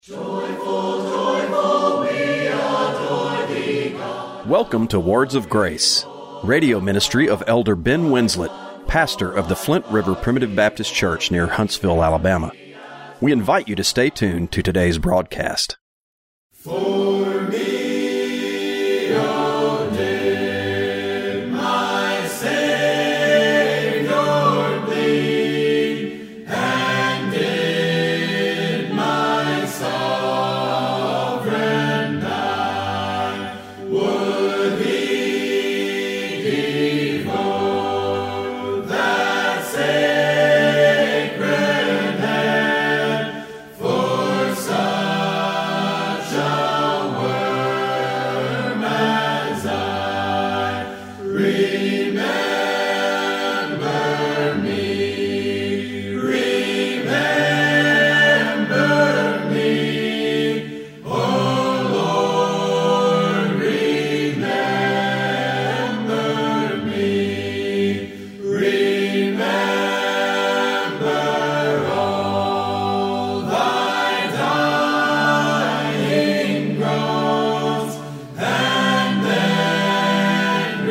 Joyful, joyful, we adore thee, God. Welcome to Words of Grace, radio ministry of Elder Ben Winslet, pastor of the Flint River Primitive Baptist Church near Huntsville, Alabama. We invite you to stay tuned to today's broadcast. For me, O did my Savior bleed, and did my sovereign die, would he devote that sacred head for such a worm as I? Remember me, O Lord, remember me, remember all thy dying groans, and then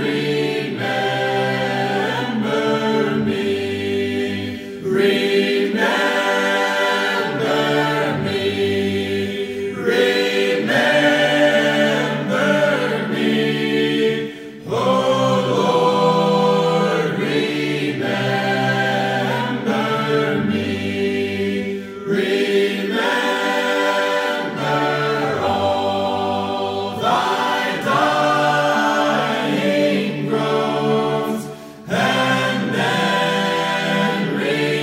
remember me, remember me, remember me, O Lord, remember me, remember all thy dying groans, and then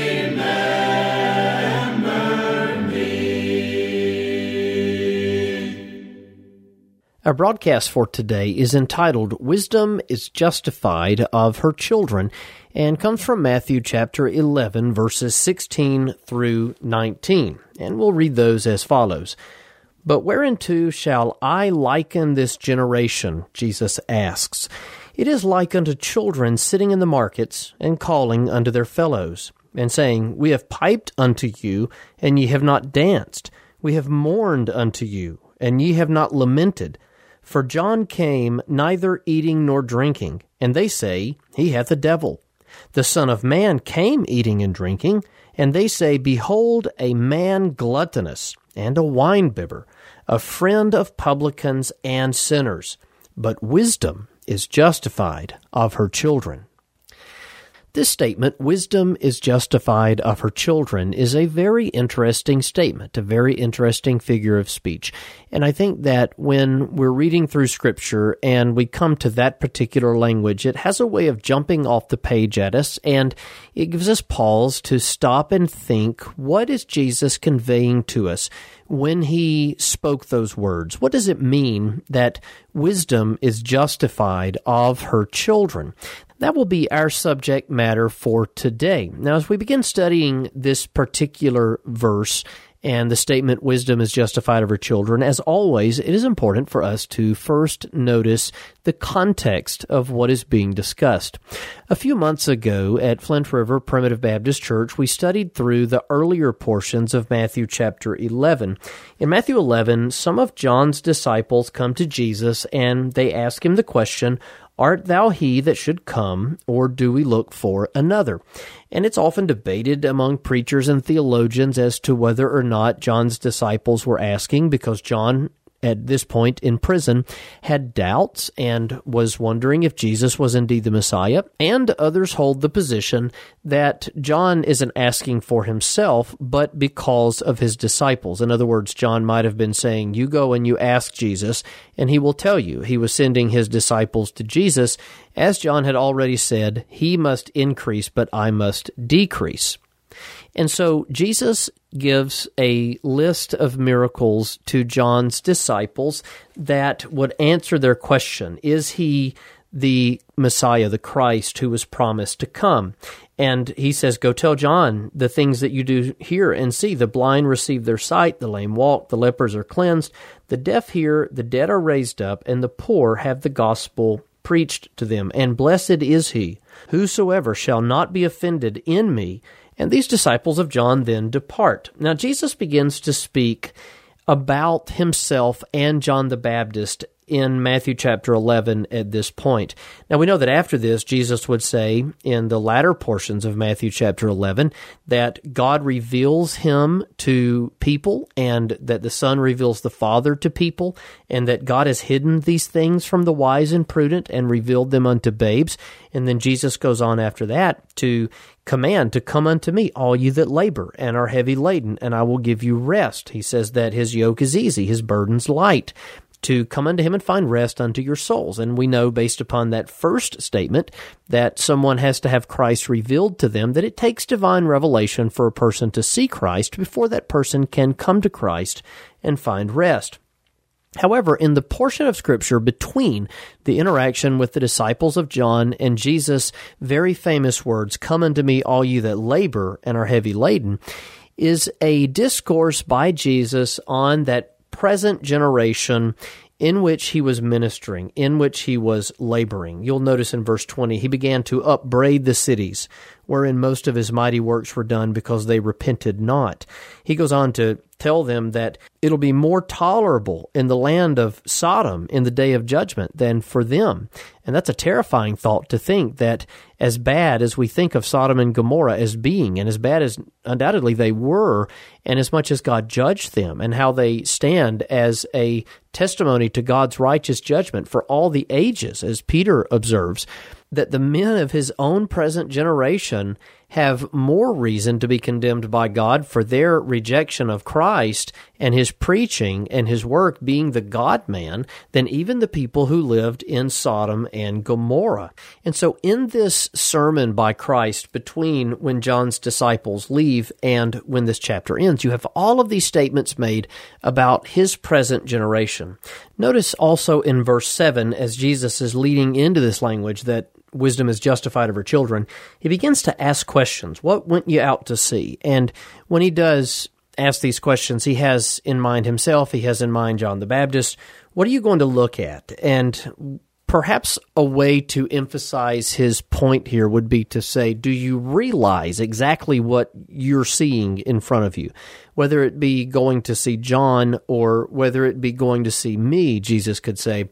remember me. Our broadcast for today is entitled, Wisdom is Justified of Her Children, and comes from Matthew chapter 11, verses 16 through 19. And we'll read those as follows. But whereunto shall I liken this generation? Jesus asks. It is like unto children sitting in the markets, and calling unto their fellows, and saying, We have piped unto you, and ye have not danced. We have mourned unto you, and ye have not lamented. For John came neither eating nor drinking, and they say, He hath a devil. The Son of Man came eating and drinking, and they say, Behold, a man gluttonous, and a winebibber, a friend of publicans and sinners. But wisdom is justified of her children. This statement, wisdom is justified of her children, is a very interesting statement, a very interesting figure of speech. And I think that when we're reading through Scripture and we come to that particular language, it has a way of jumping off the page at us, and it gives us pause to stop and think, what is Jesus conveying to us when he spoke those words? What does it mean that wisdom is justified of her children? That will be our subject matter for today. Now, as we begin studying this particular verse and the statement, wisdom is justified of her children, as always, it is important for us to first notice the context of what is being discussed. A few months ago at Flint River Primitive Baptist Church, we studied through the earlier portions of Matthew chapter 11. In Matthew 11, some of John's disciples come to Jesus and they ask him the question, Art thou he that should come, or do we look for another? And it's often debated among preachers and theologians as to whether or not John's disciples were asking, because John, at this point in prison, had doubts and was wondering if Jesus was indeed the Messiah, and others hold the position that John isn't asking for himself, but because of his disciples. In other words, John might have been saying, you go and you ask Jesus, and he will tell you. He was sending his disciples to Jesus. As John had already said, he must increase, but I must decrease. And so Jesus gives a list of miracles to John's disciples that would answer their question, is he the Messiah, the Christ who was promised to come? And he says, go tell John the things that you do hear and see. The blind receive their sight, the lame walk, the lepers are cleansed, the deaf hear, the dead are raised up, and the poor have the gospel preached to them. And blessed is he, whosoever shall not be offended in me. And these disciples of John then depart. Now Jesus begins to speak about himself and John the Baptist in Matthew chapter 11 at this point. Now we know that after this, Jesus would say in the latter portions of Matthew chapter 11 that God reveals him to people and that the Son reveals the Father to people and that God has hidden these things from the wise and prudent and revealed them unto babes. And then Jesus goes on after that to command to come unto me, all you that labor and are heavy laden, and I will give you rest. He says that his yoke is easy, his burden's light, to come unto him and find rest unto your souls. And we know, based upon that first statement, that someone has to have Christ revealed to them, that it takes divine revelation for a person to see Christ before that person can come to Christ and find rest. However, in the portion of Scripture between the interaction with the disciples of John and Jesus' very famous words, "Come unto me, all you that labor and are heavy laden," is a discourse by Jesus on that present generation in which he was ministering, in which he was laboring. You'll notice in verse 20, he began to upbraid the cities wherein most of his mighty works were done because they repented not. He goes on to tell them that it'll be more tolerable in the land of Sodom in the day of judgment than for them. And that's a terrifying thought, to think that as bad as we think of Sodom and Gomorrah as being, and as bad as undoubtedly they were, and as much as God judged them, and how they stand as a testimony to God's righteous judgment for all the ages, as Peter observes, that the men of his own present generation have more reason to be condemned by God for their rejection of Christ and his preaching and his work being the God-man than even the people who lived in Sodom and Gomorrah. And so in this sermon by Christ, between when John's disciples leave and when this chapter ends, you have all of these statements made about his present generation. Notice also in verse 7, as Jesus is leading into this language that wisdom is justified of her children, he begins to ask questions. What went you out to see? And when he does ask these questions, he has in mind himself, he has in mind John the Baptist. What are you going to look at? And perhaps a way to emphasize his point here would be to say, do you realize exactly what you're seeing in front of you? Whether it be going to see John or whether it be going to see me, Jesus could say,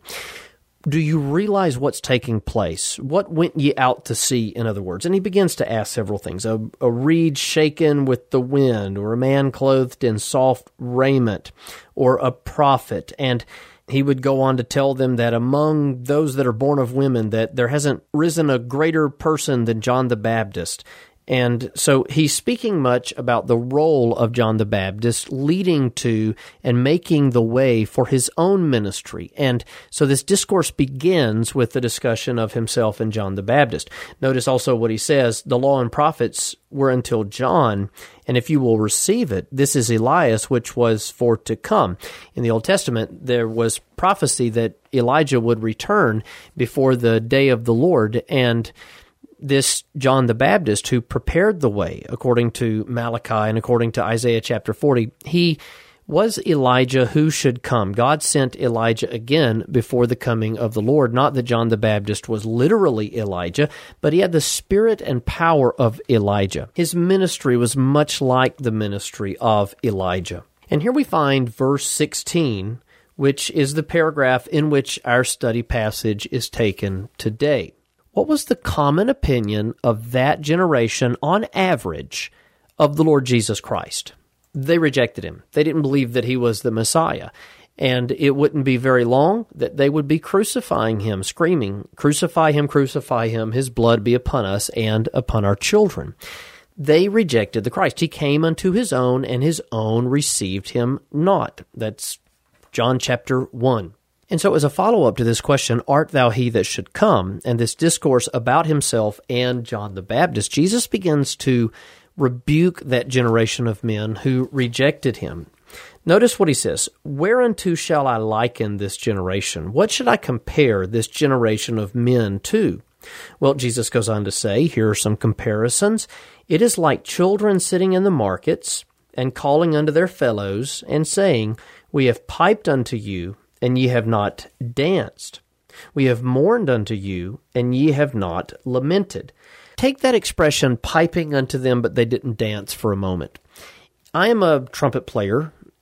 do you realize what's taking place? What went ye out to see, in other words? And he begins to ask several things. A reed shaken with the wind, or a man clothed in soft raiment, or a prophet. And he would go on to tell them that among those that are born of women, that there hasn't risen a greater person than John the Baptist. And so he's speaking much about the role of John the Baptist leading to and making the way for his own ministry. And so this discourse begins with the discussion of himself and John the Baptist. Notice also what he says, the law and prophets were until John, and if you will receive it, this is Elias, which was for to come. In the Old Testament, there was prophecy that Elijah would return before the day of the Lord, and this John the Baptist, who prepared the way, according to Malachi and according to Isaiah chapter 40, he was Elijah who should come. God sent Elijah again before the coming of the Lord. Not that John the Baptist was literally Elijah, but he had the spirit and power of Elijah. His ministry was much like the ministry of Elijah. And here we find verse 16, which is the paragraph in which our study passage is taken today. What was the common opinion of that generation, on average, of the Lord Jesus Christ? They rejected him. They didn't believe that he was the Messiah. And it wouldn't be very long that they would be crucifying him, screaming, crucify him, his blood be upon us and upon our children. They rejected the Christ. He came unto his own, and his own received him not. That's John chapter 1. And so as a follow-up to this question, art thou he that should come, and this discourse about himself and John the Baptist, Jesus begins to rebuke that generation of men who rejected him. Notice what he says, whereunto shall I liken this generation? What should I compare this generation of men to? Well, Jesus goes on to say, here are some comparisons. It is like children sitting in the markets and calling unto their fellows and saying, we have piped unto you, and ye have not danced. We have mourned unto you, and ye have not lamented. Take that expression, piping unto them, but they didn't dance, for a moment. I am a trumpet player,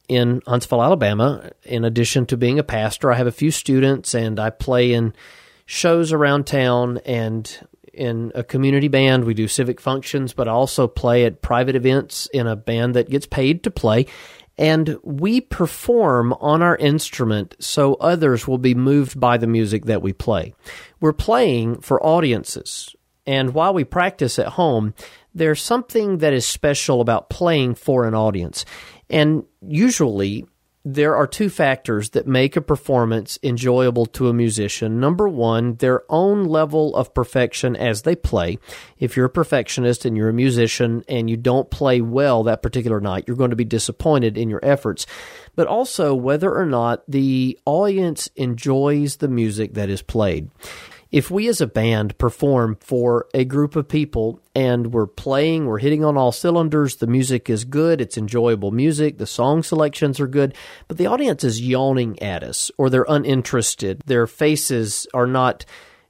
in Huntsville, Alabama. In addition to being a pastor, I have a few students, and I play in shows around town and in a community band. We do civic functions, but I also play at private events in a band that gets paid to play. And we perform on our instrument so others will be moved by the music that we play. We're playing for audiences. And while we practice at home, there's something that is special about playing for an audience. And usually, there are two factors that make a performance enjoyable to a musician. Number one, their own level of perfection as they play. If you're a perfectionist and you're a musician and you don't play well that particular night, you're going to be disappointed in your efforts. But also whether or not the audience enjoys the music that is played. If we as a band perform for a group of people and we're playing, we're hitting on all cylinders, the music is good, it's enjoyable music, the song selections are good, but the audience is yawning at us or they're uninterested, their faces are not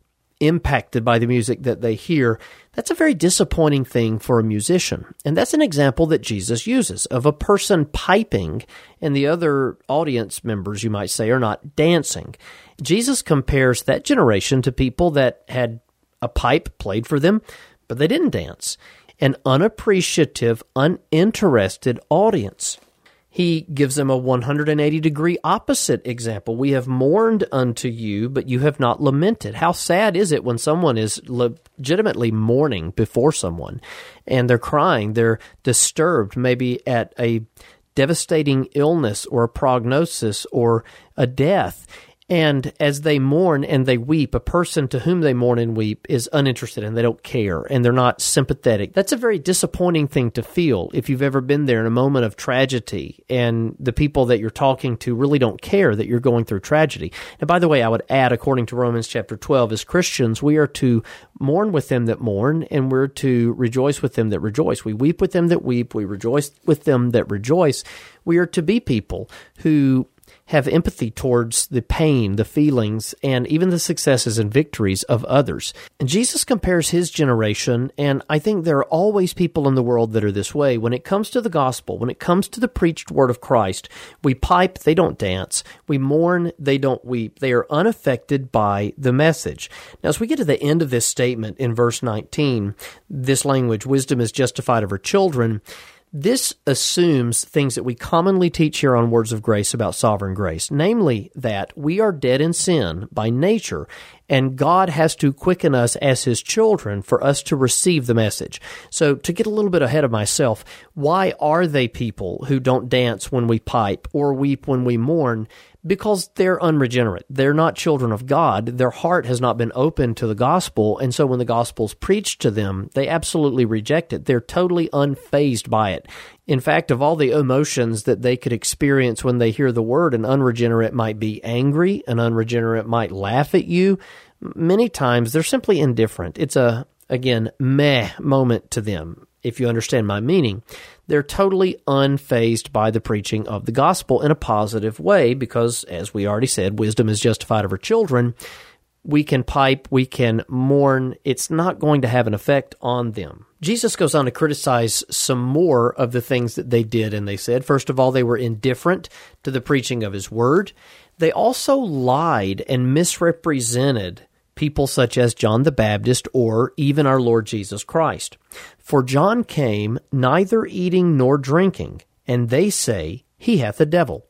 impacted by the music that they hear, that's a very disappointing thing for a musician. And that's an example that Jesus uses of a person piping and the other audience members, you might say, are not dancing. Jesus compares that generation to people that had a pipe played for them, but they didn't dance. An unappreciative, uninterested audience. He gives them a 180-degree opposite example. We have mourned unto you, but you have not lamented. How sad is it when someone is legitimately mourning before someone, and they're crying, they're disturbed, maybe at a devastating illness or a prognosis or a death. And as they mourn and they weep, a person to whom they mourn and weep is uninterested and they don't care and they're not sympathetic. That's a very disappointing thing to feel if you've ever been there in a moment of tragedy and the people that you're talking to really don't care that you're going through tragedy. And by the way, I would add, according to Romans chapter 12, as Christians, we are to mourn with them that mourn and we're to rejoice with them that rejoice. We weep with them that weep. We rejoice with them that rejoice. We are to be people who have empathy towards the pain, the feelings, and even the successes and victories of others. And Jesus compares his generation, and I think there are always people in the world that are this way. When it comes to the gospel, when it comes to the preached word of Christ, we pipe, they don't dance. We mourn, they don't weep. They are unaffected by the message. Now, as we get to the end of this statement in verse 19, this language, wisdom is justified of her children, this assumes things that we commonly teach here on Words of Grace about sovereign grace, namely that we are dead in sin by nature, and God has to quicken us as His children for us to receive the message. So to get a little bit ahead of myself, why are they people who don't dance when we pipe or weep when we mourn? Because they're unregenerate. They're not children of God. Their heart has not been open to the gospel, and so when the gospel's preached to them, they absolutely reject it. They're totally unfazed by it. In fact, of all the emotions that they could experience when they hear the word, an unregenerate might be angry, an unregenerate might laugh at you. Many times, they're simply indifferent. It's a, again, meh moment to them, if you understand my meaning. They're totally unfazed by the preaching of the gospel in a positive way because, as we already said, wisdom is justified of her children. We can pipe, we can mourn. It's not going to have an effect on them. Jesus goes on to criticize some more of the things that they did, and they said, first of all, they were indifferent to the preaching of His word. They also lied and misrepresented people such as John the Baptist or even our Lord Jesus Christ. For John came neither eating nor drinking, and they say he hath a devil.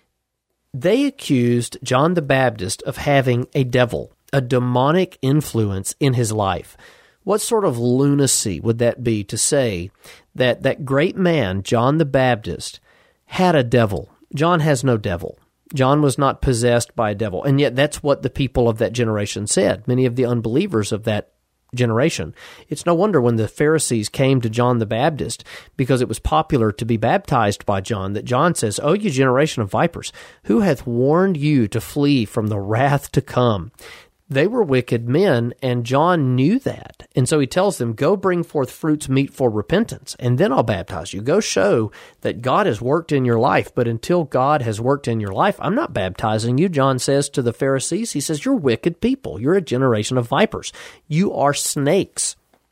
They accused John the Baptist of having a devil, a demonic influence in his life. What sort of lunacy would that be to say that that great man, John the Baptist, had a devil? John has no devil. John was not possessed by a devil. And yet that's what the people of that generation said, many of the unbelievers of that generation. It's no wonder when the Pharisees came to John the Baptist, because it was popular to be baptized by John, that John says, "O you generation of vipers, who hath warned you to flee from the wrath to come?" They were wicked men, and John knew that. And so he tells them, go bring forth fruits meet for repentance, and then I'll baptize you. Go show that God has worked in your life, but until God has worked in your life, I'm not baptizing you. John says to the Pharisees, he says, you're wicked people. You're a generation of vipers. You are snakes.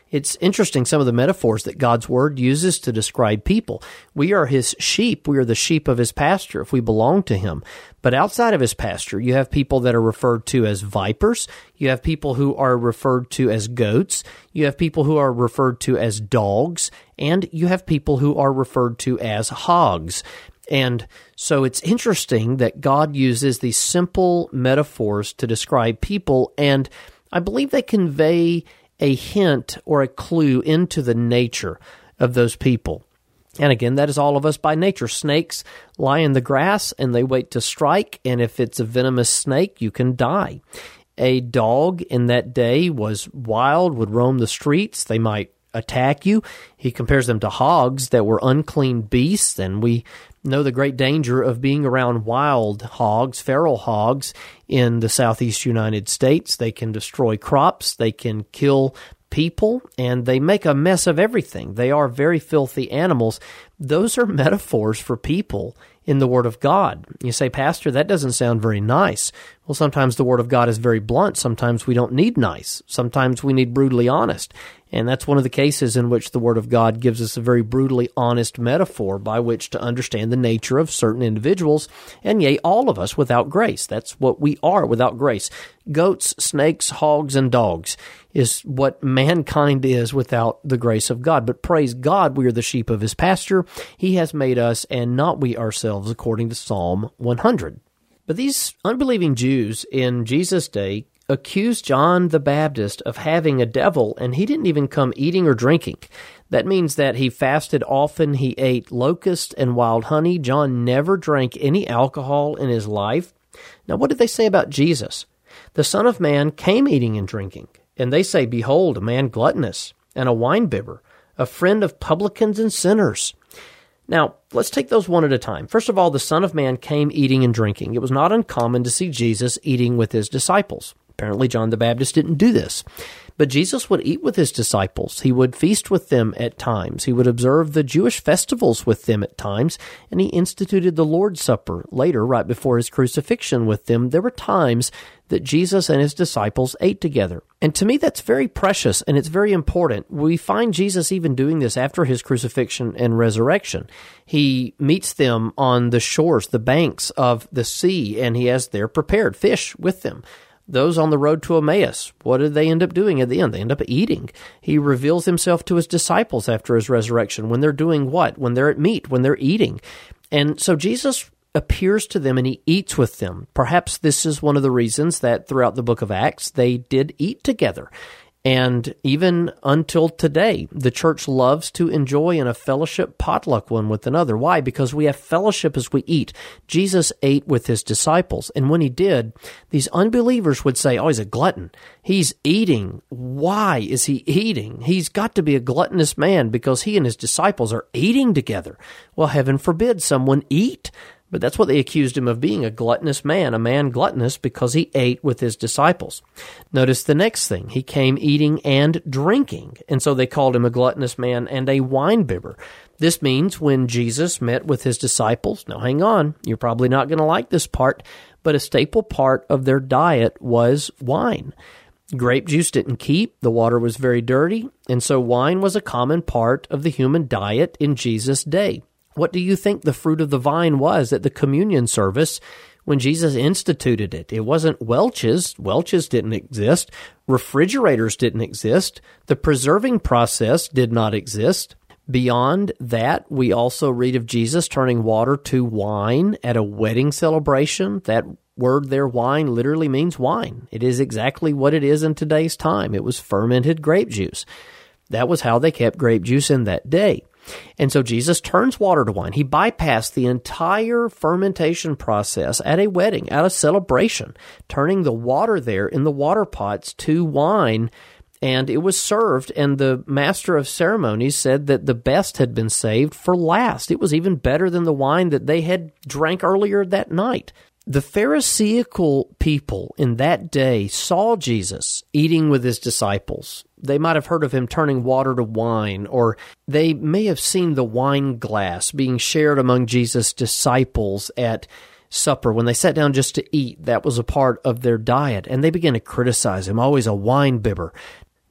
It's interesting, some of the metaphors that God's Word uses to describe people. We are His sheep. We are the sheep of His pasture if we belong to Him. But outside of His pasture, you have people that are referred to as vipers. You have people who are referred to as goats. You have people who are referred to as dogs. And you have people who are referred to as hogs. And so it's interesting that God uses these simple metaphors to describe people, and I believe they convey a hint or a clue into the nature of those people. And again, that is all of us by nature. Snakes lie in the grass and they wait to strike, and if it's a venomous snake, you can die. A dog in that day was wild, would roam the streets. They might attack you. He compares them to hogs that were unclean beasts, and we know the great danger of being around wild hogs, feral hogs in the southeast United States. They can destroy crops, they can kill people, and they make a mess of everything. They are very filthy animals. Those are metaphors for people in the Word of God. You say, Pastor, that doesn't sound very nice. Well, sometimes the Word of God is very blunt. Sometimes we don't need nice. Sometimes we need brutally honest. And that's one of the cases in which the Word of God gives us a very brutally honest metaphor by which to understand the nature of certain individuals, and yea, all of us without grace. That's what we are without grace. Goats, snakes, hogs, and dogs is what mankind is without the grace of God. But praise God, we are the sheep of His pasture. He has made us, and not we ourselves, according to Psalm 100. But these unbelieving Jews in Jesus' day accused John the Baptist of having a devil, and he didn't even come eating or drinking. That means that he fasted often, he ate locusts and wild honey. John never drank any alcohol in his life. Now, what did they say about Jesus? The Son of Man came eating and drinking, and they say, Behold, a man gluttonous and a winebibber, a friend of publicans and sinners. Now, let's take those one at a time. First of all, the Son of Man came eating and drinking. It was not uncommon to see Jesus eating with His disciples. Apparently, John the Baptist didn't do this. But Jesus would eat with His disciples. He would feast with them at times. He would observe the Jewish festivals with them at times. And He instituted the Lord's Supper later, right before His crucifixion with them. There were times that Jesus and His disciples ate together. And to me, that's very precious and it's very important. We find Jesus even doing this after His crucifixion and resurrection. He meets them on the shores, the banks of the sea, and He has there prepared fish with them. Those on the road to Emmaus, what did they end up doing at the end? They end up eating. He reveals Himself to His disciples after His resurrection. When they're doing what? When they're at meat, when they're eating. And so Jesus appears to them and He eats with them. Perhaps this is one of the reasons that throughout the book of Acts, they did eat together. And even until today, the church loves to enjoy in a fellowship potluck one with another. Why? Because we have fellowship as we eat. Jesus ate with His disciples, and when He did, these unbelievers would say, oh, he's a glutton. He's eating. Why is He eating? He's got to be a gluttonous man because He and His disciples are eating together. Well, heaven forbid someone eat. But that's what they accused Him of being, a gluttonous man, a man gluttonous because He ate with His disciples. Notice the next thing. He came eating and drinking, and so they called Him a gluttonous man and a winebibber. This means when Jesus met with His disciples, now hang on, you're probably not going to like this part, but a staple part of their diet was wine. Grape juice didn't keep, the water was very dirty, and so wine was a common part of the human diet in Jesus' day. What do you think the fruit of the vine was at the communion service when Jesus instituted it? It wasn't Welch's. Welch's didn't exist. Refrigerators didn't exist. The preserving process did not exist. Beyond that, we also read of Jesus turning water to wine at a wedding celebration. That word there, wine, literally means wine. It is exactly what it is in today's time. It was fermented grape juice. That was how they kept grape juice in that day. And so Jesus turns water to wine. He bypassed the entire fermentation process at a wedding, at a celebration, turning the water there in the water pots to wine, and it was served, and the master of ceremonies said that the best had been saved for last. It was even better than the wine that they had drank earlier that night. The Pharisaical people in that day saw Jesus eating with His disciples. They might have heard of Him turning water to wine, or they may have seen the wine glass being shared among Jesus' disciples at supper. When they sat down just to eat, that was a part of their diet, and they began to criticize Him. Oh, he's a wine bibber.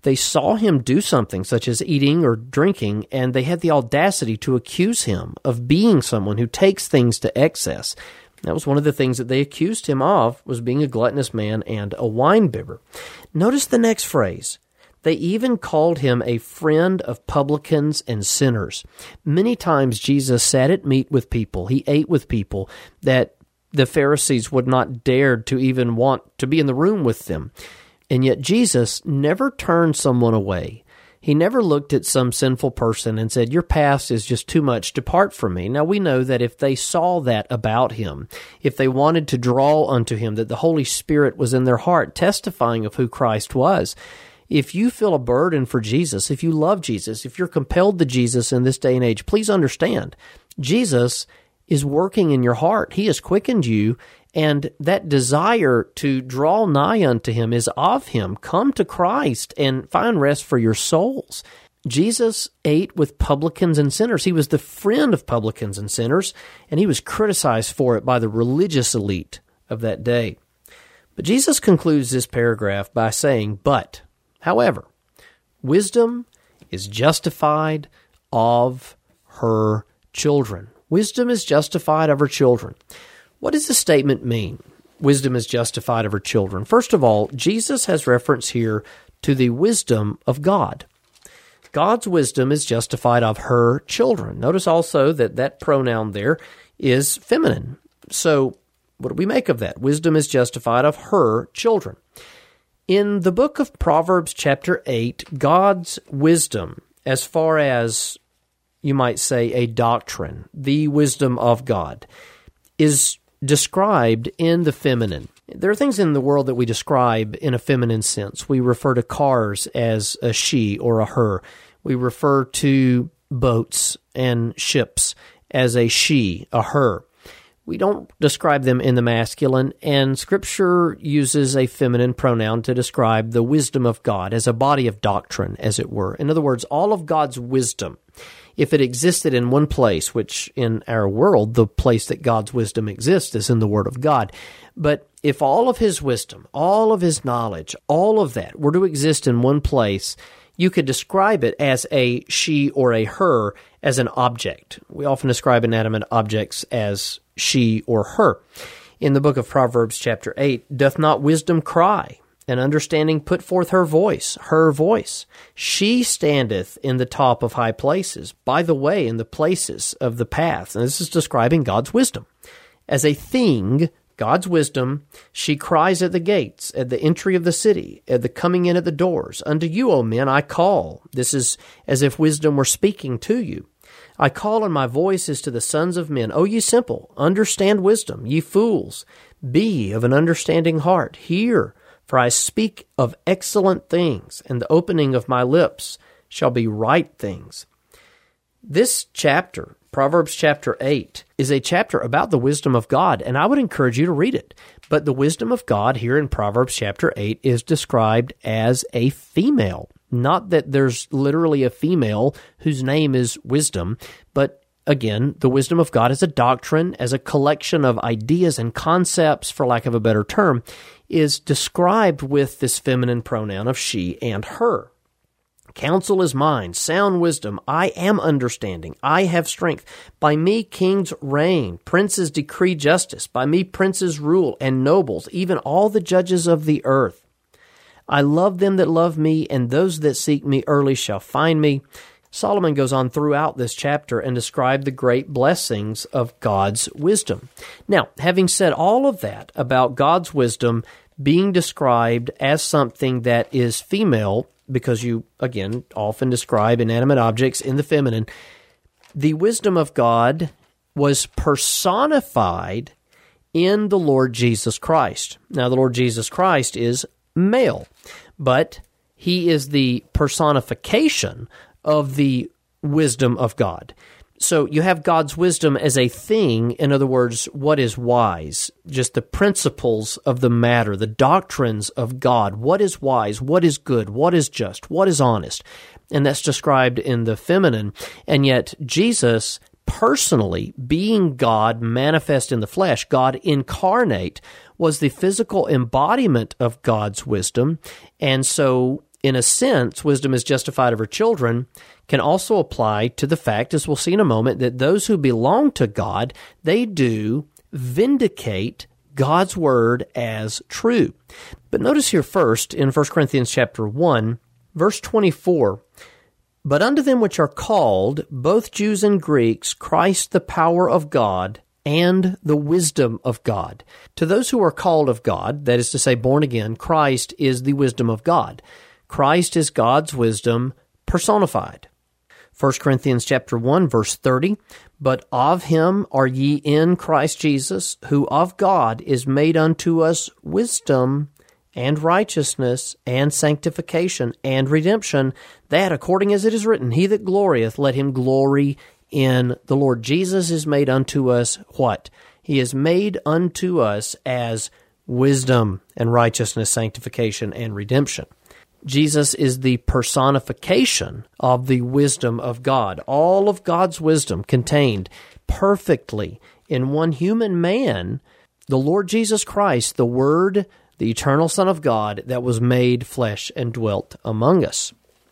They saw him do something such as eating or drinking, and they had the audacity to accuse him of being someone who takes things to excess. That was one of the things that they accused him of, was being a gluttonous man and a wine-bibber. Notice the next phrase. They even called him a friend of publicans and sinners. Many times Jesus sat at meat with people. He ate with people that the Pharisees would not dare to even want to be in the room with them. And yet Jesus never turned someone away. He never looked at some sinful person and said, your past is just too much, depart from me. Now we know that if they saw that about him, if they wanted to draw unto him, that the Holy Spirit was in their heart, testifying of who Christ was. If you feel a burden for Jesus, if you love Jesus, if you're compelled to Jesus in this day and age, please understand, Jesus is working in your heart. He has quickened you, and that desire to draw nigh unto him is of him. Come to Christ and find rest for your souls. Jesus ate with publicans and sinners. He was the friend of publicans and sinners, and he was criticized for it by the religious elite of that day. But Jesus concludes this paragraph by saying, but, however, wisdom is justified of her children. Wisdom is justified of her children. What does the statement mean? Wisdom is justified of her children. First of all, Jesus has reference here to the wisdom of God. God's wisdom is justified of her children. Notice also that that pronoun there is feminine. So what do we make of that? Wisdom is justified of her children. In the book of Proverbs chapter 8, God's wisdom, as far as you might say a doctrine, the wisdom of God, is described in the feminine. There are things in the world that we describe in a feminine sense. We refer to cars as a she or a her. We refer to boats and ships as a she, a her. We don't describe them in the masculine, and Scripture uses a feminine pronoun to describe the wisdom of God as a body of doctrine, as it were. In other words, all of God's wisdom, if it existed in one place, which in our world, the place that God's wisdom exists is in the Word of God. But if all of His wisdom, all of His knowledge, all of that were to exist in one place, you could describe it as a she or a her as an object. We often describe inanimate objects as she or her. In the book of Proverbs chapter 8, doth not wisdom cry, and understanding put forth her voice, her voice? She standeth in the top of high places, by the way in the places of the path. And this is describing God's wisdom. As a thing, God's wisdom, she cries at the gates, at the entry of the city, at the coming in at the doors. Unto you, O men, I call. This is as if wisdom were speaking to you. I call, and my voice is to the sons of men. O ye simple, understand wisdom. Ye fools, be of an understanding heart. Hear, for I speak of excellent things, and the opening of my lips shall be right things. This chapter, Proverbs chapter 8, is a chapter about the wisdom of God, and I would encourage you to read it. But the wisdom of God here in Proverbs chapter 8 is described as a female. Not that there's literally a female whose name is wisdom, but again, the wisdom of God as a doctrine, as a collection of ideas and concepts, for lack of a better term, is described with this feminine pronoun of she and her. Counsel is mine, sound wisdom. I am understanding. I have strength. By me kings reign, princes decree justice. By me princes rule, and nobles, even all the judges of the earth. I love them that love me, and those that seek me early shall find me. Solomon goes on throughout this chapter and describes the great blessings of God's wisdom. Now, having said all of that about God's wisdom being described as something that is female, because you, again, often describe inanimate objects in the feminine, the wisdom of God was personified in the Lord Jesus Christ. Now, the Lord Jesus Christ is male, but He is the personification of the wisdom of God. So you have God's wisdom as a thing, in other words, what is wise, just the principles of the matter, the doctrines of God, what is wise, what is good, what is just, what is honest, and that's described in the feminine. And yet Jesus personally, being God manifest in the flesh, God incarnate, was the physical embodiment of God's wisdom, and so in a sense, wisdom is justified of her children, can also apply to the fact, as we'll see in a moment, that those who belong to God, they do vindicate God's word as true. But notice here first, in 1 Corinthians chapter 1, verse 24, "But unto them which are called, both Jews and Greeks, Christ the power of God, and the wisdom of God." To those who are called of God, that is to say, born again, Christ is the wisdom of God. Christ is God's wisdom personified. 1 Corinthians chapter 1, verse 30, "But of him are ye in Christ Jesus, who of God is made unto us wisdom and righteousness and sanctification and redemption, that according as it is written, He that glorieth, let him glory in the Lord." Jesus is made unto us what? He is made unto us as wisdom and righteousness, sanctification, and redemption. Jesus is the personification of the wisdom of God. All of God's wisdom contained perfectly in one human man, the Lord Jesus Christ, the Word, the eternal Son of God that was made flesh and dwelt among us.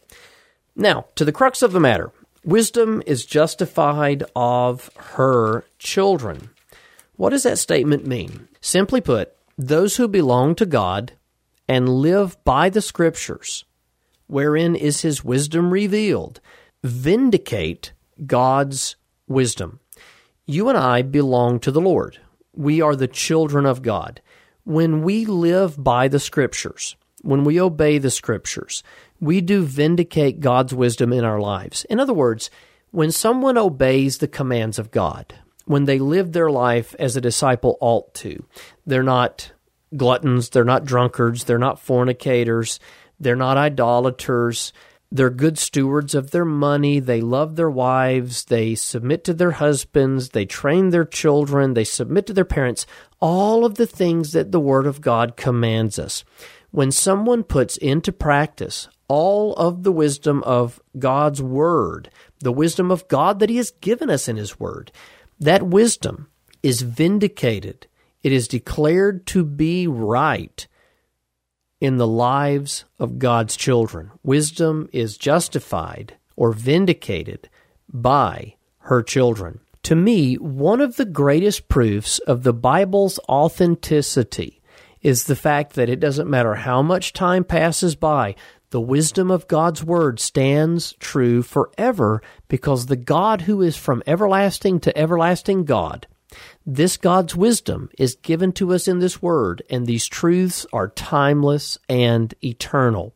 Now, to the crux of the matter, wisdom is justified of her children. What does that statement mean? Simply put, those who belong to God and live by the Scriptures, wherein is His wisdom revealed, vindicate God's wisdom. You and I belong to the Lord. We are the children of God. When we live by the Scriptures, when we obey the Scriptures, we do vindicate God's wisdom in our lives. In other words, when someone obeys the commands of God, when they live their life as a disciple ought to, they're not gluttons, they're not drunkards, they're not fornicators, they're not idolaters, they're good stewards of their money, they love their wives, they submit to their husbands, they train their children, they submit to their parents, all of the things that the Word of God commands us. When someone puts into practice all of the wisdom of God's Word, the wisdom of God that He has given us in His Word, that wisdom is vindicated. It is declared to be right in the lives of God's children. Wisdom is justified or vindicated by her children. To me, one of the greatest proofs of the Bible's authenticity is the fact that it doesn't matter how much time passes by, the wisdom of God's Word stands true forever, because the God who is from everlasting to everlasting God, this God's wisdom is given to us in this Word, and these truths are timeless and eternal.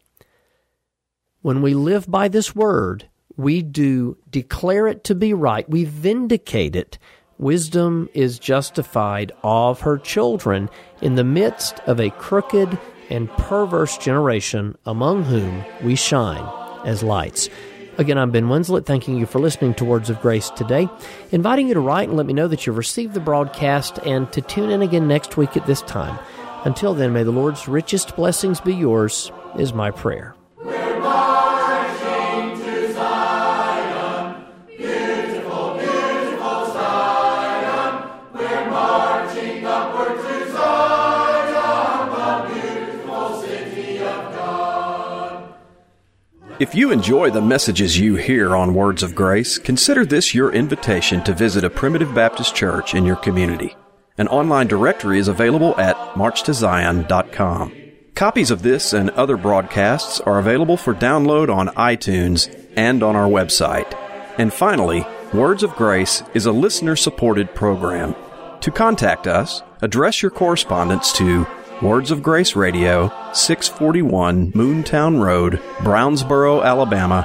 When we live by this Word, we do declare it to be right. We vindicate it. Wisdom is justified of her children in the midst of a crooked and perverse generation among whom we shine as lights. Again, I'm Ben Winslett, thanking you for listening to Words of Grace today, inviting you to write and let me know that you've received the broadcast and to tune in again next week at this time. Until then, may the Lord's richest blessings be yours, is my prayer. We're marching to Zion, beautiful, beautiful Zion. We're marching upward to Zion, the beautiful city of God. If you enjoy the messages you hear on Words of Grace, consider this your invitation to visit a Primitive Baptist church in your community. An online directory is available at marchtozion.com. Copies of this and other broadcasts are available for download on iTunes and on our website. And finally, Words of Grace is a listener-supported program. To contact us, address your correspondence to Words of Grace Radio, 641 Moontown Road, Brownsboro, Alabama,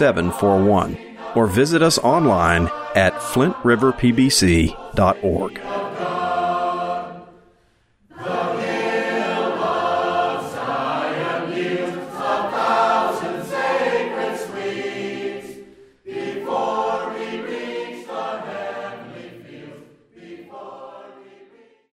35741, or visit us online at flintriverpbc.org.